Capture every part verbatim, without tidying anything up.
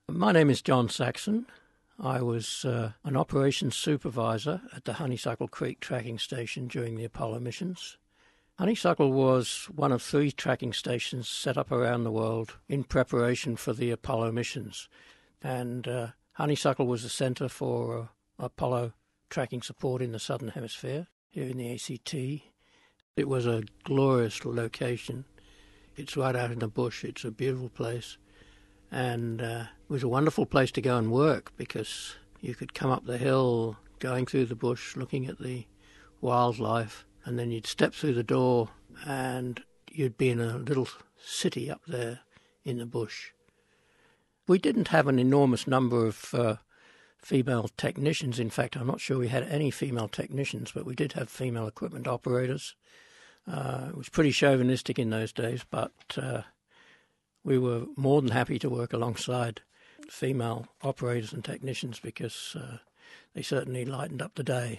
My name is John Saxon. I was uh, an operations supervisor at the Honeysuckle Creek tracking station during the Apollo missions. Honeysuckle was one of three tracking stations set up around the world in preparation for the Apollo missions. And uh, Honeysuckle was the centre for uh, Apollo tracking support in the Southern Hemisphere, here in the A C T. It was a glorious location. It's right out in the bush. It's a beautiful place. And uh, it was a wonderful place to go and work because you could come up the hill, going through the bush, looking at the wildlife, and then you'd step through the door and you'd be in a little city up there in the bush. We didn't have an enormous number of uh, female technicians. In fact, I'm not sure we had any female technicians, but we did have female equipment operators. Uh, it was pretty chauvinistic in those days, but uh, we were more than happy to work alongside female operators and technicians because uh, they certainly lightened up the day.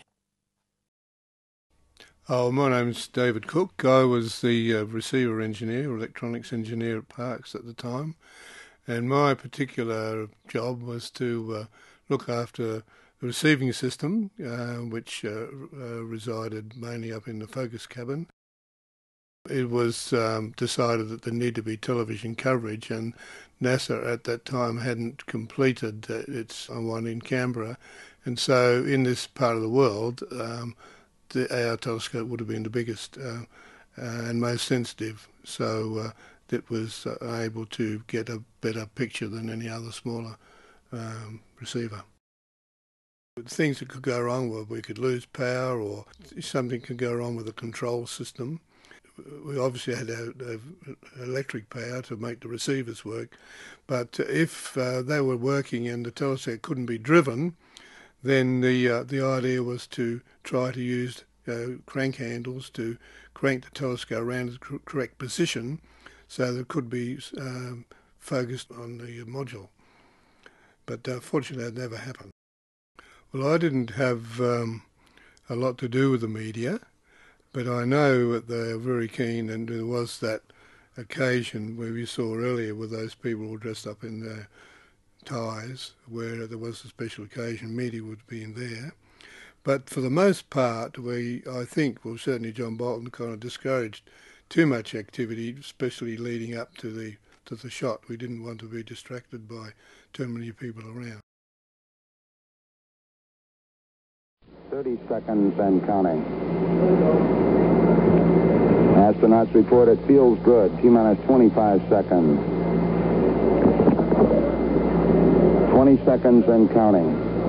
Oh, my name's David Cook. I was the uh, receiver engineer, or electronics engineer at Parkes at the time, and my particular job was to uh, look after the receiving system, uh, which uh, uh, resided mainly up in the focus cabin. It was um, decided that there needed to be television coverage, and NASA at that time hadn't completed uh, its one in Canberra, and so in this part of the world, um, the A R telescope would have been the biggest uh, uh, and most sensitive, so uh, it was uh, able to get a better picture than any other smaller um, receiver. Things that could go wrong were we could lose power, or something could go wrong with the control system. We obviously had to have electric power to make the receivers work, but if uh, they were working and the telescope couldn't be driven, then the uh, the idea was to try to use uh, crank handles to crank the telescope around the cr- correct position so that it could be um, focused on the module. But uh, fortunately that never happened. Well, I didn't have um, a lot to do with the media, but I know that they're very keen, and there was that occasion where we saw earlier with those people all dressed up in their ties, where there was a special occasion, media would be in there. But for the most part, we, I think, well, certainly John Bolton kind of discouraged too much activity, especially leading up to the to the shot. We didn't want to be distracted by too many people around. thirty seconds and counting. Astronauts report it feels good. T-minus twenty-five seconds. twenty seconds and counting.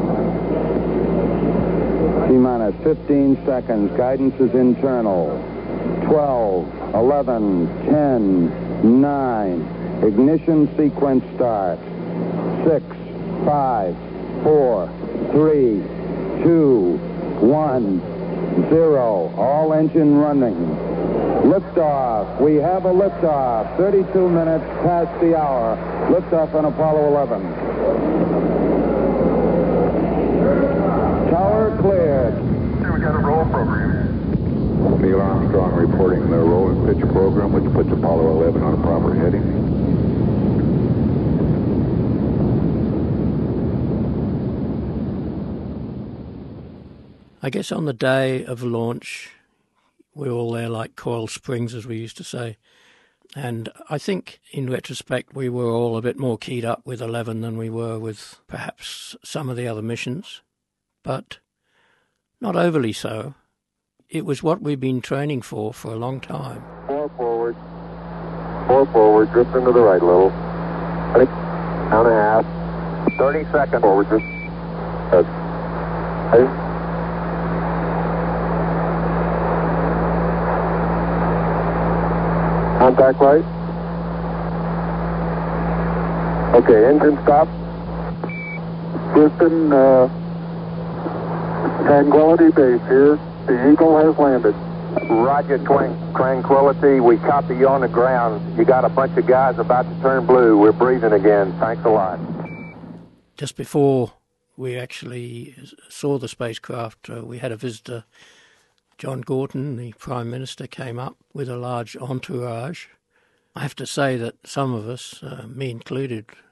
T-minus fifteen seconds. Guidance is internal. twelve, eleven, ten, nine. Ignition sequence starts. six, five, four, three, two, one, zero. All engine running. Liftoff. We have a liftoff. thirty-two minutes past the hour. Liftoff on Apollo eleven. Tower cleared. We got a roll program. Neil Armstrong reporting the roll and pitch program, which puts Apollo eleven on a proper heading. I guess on the day of launch, we were all there like coiled springs, as we used to say. And I think, in retrospect, we were all a bit more keyed up with eleven than we were with perhaps some of the other missions. But not overly so. It was what we'd been training for for a long time. Four forward. Four forward. Drift into the right a little. Ready? Count and a half. thirty seconds. Forward. Drift. Good. Ready? Contact light. Okay, engine stop. Houston, uh, Tranquility Base here. The Eagle has landed. Roger, Twin Tranquility. We copy you on the ground. You got a bunch of guys about to turn blue. We're breathing again. Thanks a lot. Just before we actually saw the spacecraft, uh, we had a visitor. John Gorton, the Prime Minister, came up with a large entourage. I have to say that some of us, uh, me included,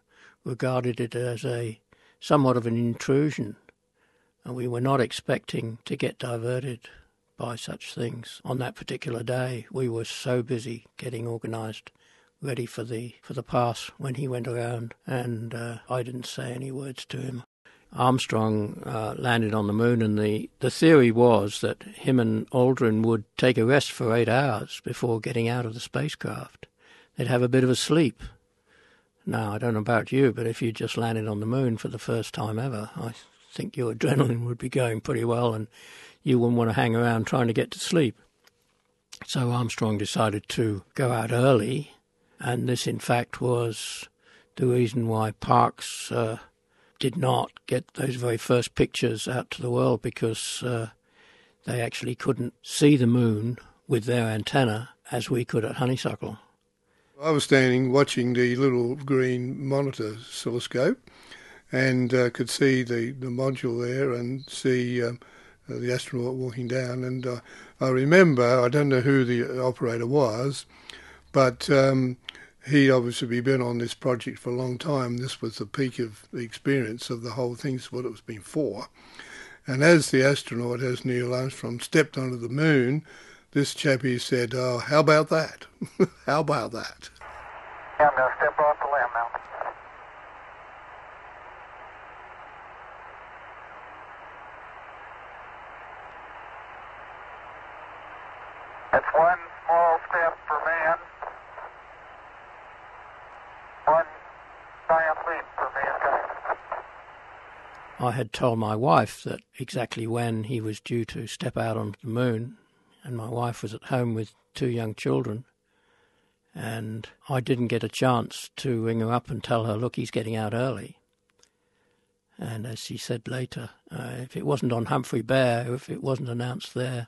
regarded it as a somewhat of an intrusion, and we were not expecting to get diverted by such things on that particular day. We were so busy getting organised, ready for the for the pass when he went around, and uh, I didn't say any words to him. Armstrong uh, landed on the moon, and the, the theory was that him and Aldrin would take a rest for eight hours before getting out of the spacecraft. They'd have a bit of a sleep. Now, I don't know about you, but if you just landed on the moon for the first time ever, I think your adrenaline would be going pretty well, and you wouldn't want to hang around trying to get to sleep. So Armstrong decided to go out early, and this, in fact, was the reason why Parkes uh, did not get those very first pictures out to the world, because uh, they actually couldn't see the moon with their antenna as we could at Honeysuckle. I was standing watching the little green monitor oscilloscope and uh, could see the, the module there and see um, uh, the astronaut walking down. And uh, I remember, I don't know who the operator was, but um, he'd obviously been on this project for a long time. This was the peak of the experience of the whole thing, so what it was been for. And as the astronaut, as Neil Armstrong, stepped onto the moon, this chappie said, "Oh, how about that? How about that?" Yeah, I'm going to step off the limb now. It's one small step for man, one giant leap for mankind. I had told my wife that exactly when he was due to step out onto the moon, and my wife was at home with two young children, and I didn't get a chance to ring her up and tell her, look, he's getting out early. And as she said later, uh, if it wasn't on Humphrey Bear, if it wasn't announced there,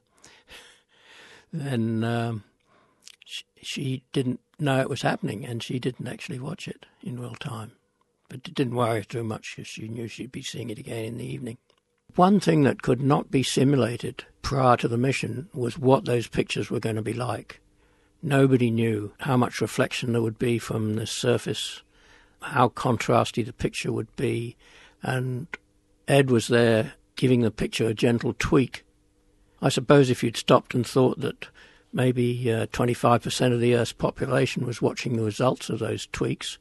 then um, she, she didn't know it was happening, and she didn't actually watch it in real time. But it didn't worry her too much, because she knew she'd be seeing it again in the evening. One thing that could not be simulated prior to the mission was what those pictures were going to be like. Nobody knew how much reflection there would be from the surface, how contrasty the picture would be, and Ed was there giving the picture a gentle tweak. I suppose if you'd stopped and thought that maybe uh, twenty-five percent of the Earth's population was watching the results of those tweaks,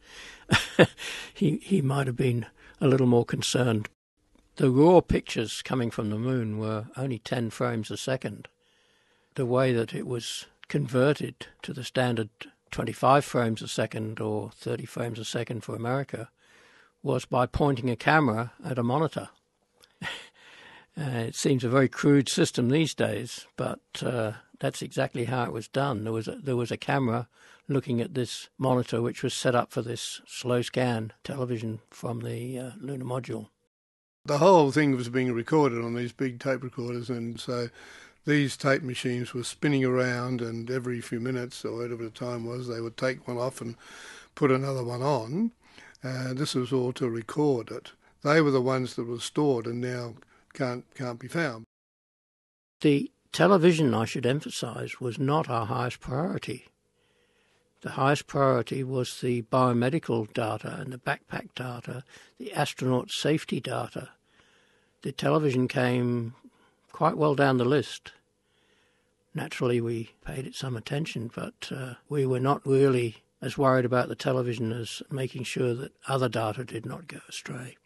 he, he might have been a little more concerned. The raw pictures coming from the moon were only ten frames a second. The way that it was converted to the standard twenty-five frames a second or thirty frames a second for America was by pointing a camera at a monitor. uh, it seems a very crude system these days, but uh, that's exactly how it was done. There was a, there was a camera looking at this monitor, which was set up for this slow scan television from the uh, lunar module. The whole thing was being recorded on these big tape recorders, and so these tape machines were spinning around, and every few minutes or whatever the time was, they would take one off and put another one on. Uh, this was all to record it. They were the ones that were stored and now can't can't be found. The television, I should emphasise, was not our highest priority. The highest priority was the biomedical data and the backpack data, the astronaut safety data. The television came quite well down the list. Naturally, we paid it some attention, but uh, we were not really as worried about the television as making sure that other data did not go astray.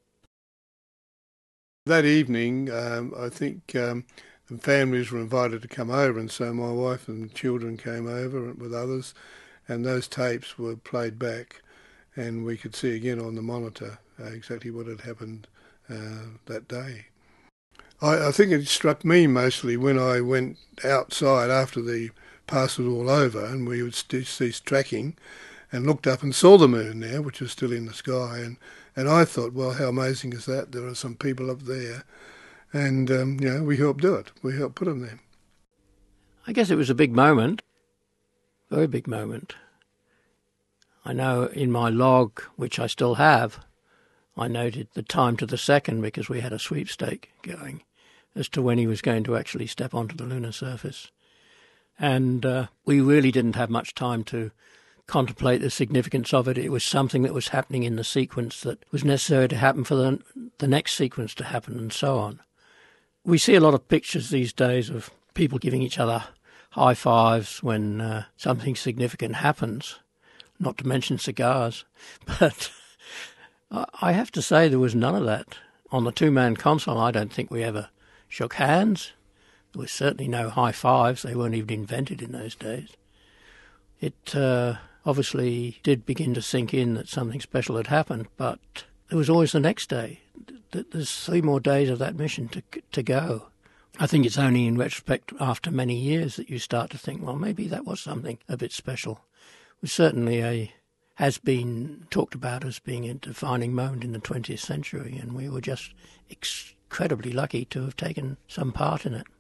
That evening, um, I think um, the families were invited to come over, and so my wife and children came over with others, and those tapes were played back, and we could see again on the monitor uh, exactly what had happened uh, that day. I, I think it struck me mostly when I went outside after the pass was all over and we would st- cease tracking and looked up and saw the moon there, which was still in the sky, and, and I thought, well, how amazing is that? There are some people up there, and um, you know, we helped do it. We helped put them there. I guess it was a big moment, very big moment. I know in my log, which I still have, I noted the time to the second because we had a sweepstake going as to when he was going to actually step onto the lunar surface. And uh, we really didn't have much time to contemplate the significance of it. It was something that was happening in the sequence that was necessary to happen for the, the next sequence to happen, and so on. We see a lot of pictures these days of people giving each other high fives when uh, something significant happens, not to mention cigars. But I have to say there was none of that. On the two-man console, I don't think we ever shook hands. There was certainly no high fives. They weren't even invented in those days. It uh, obviously did begin to sink in that something special had happened, but there was always the next day. There's three more days of that mission to to go. I think it's only in retrospect after many years that you start to think, well, maybe that was something a bit special. It was certainly a has been talked about as being a defining moment in the twentieth century, and we were just incredibly lucky to have taken some part in it.